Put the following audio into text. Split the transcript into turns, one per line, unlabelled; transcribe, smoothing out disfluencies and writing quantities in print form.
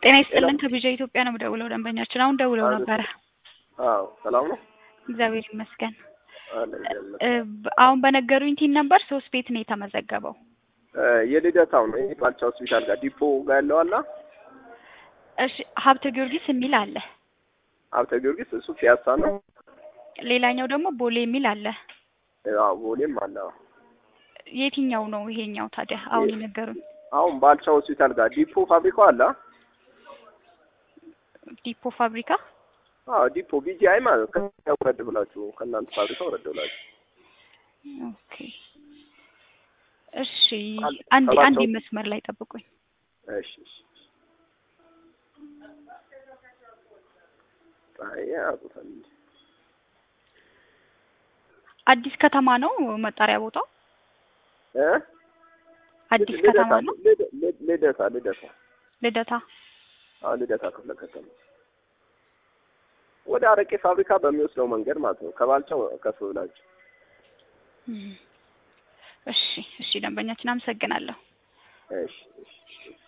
ጤና ይስጥልን ከቢጃ ኢትዮጵያ ነው ደውለው ደንበኛችን አሁን ደውለው ነበር።
አዎ ሰላም ነው።
እግዚአብሔር ይመስገን። አሁን በነገሩኝ ቲን ነበር 3 ቤት ነው የተመዘገበው።
የልደታው ነው ባልቻ ሆስፒታል ጋር ዲፖ ጋር ያለው አላ።
እሺ ሀብተ ጊዮርጊስ የሚል አለ።
ሀብተ ጊዮርጊስ እሱ ፒያሳ ነው።
ሌላኛው ደግሞ ቦሌ የሚል አለ።
አዎ ቦሌም አለ።
የትኛው ነው ይሄኛው ታዲያ አሁን የነገሩኝ?
አሁን ባልቻ ሆስፒታል ጋር ዲፖ ፋብሪካው አለ።
ዲፖ ፋብሪካ?
አዎ ዲፖ ቢጂአይ ማለት ከወረድ ብላችሁ ከእናንተ ፋብሪካ ወረድ ብላችሁ።
ኦኬ እሺ አንድ መስመር ላይ ጠብቁኝ።
እሺ አያቁታል።
አዲስ ከተማ ነው መጣሪያ ቦታው? አዲስ ከተማ ነው? ልደታ
ልደታ ክፍለ ከተማ ወደ አረቄ ፋብሪካ በሚወስደው መንገድ ማለት ነው። ከባልቻው ከፍ ብላችሁ።
እሺ ደንበኛችን አመሰግናለሁ።
እሺ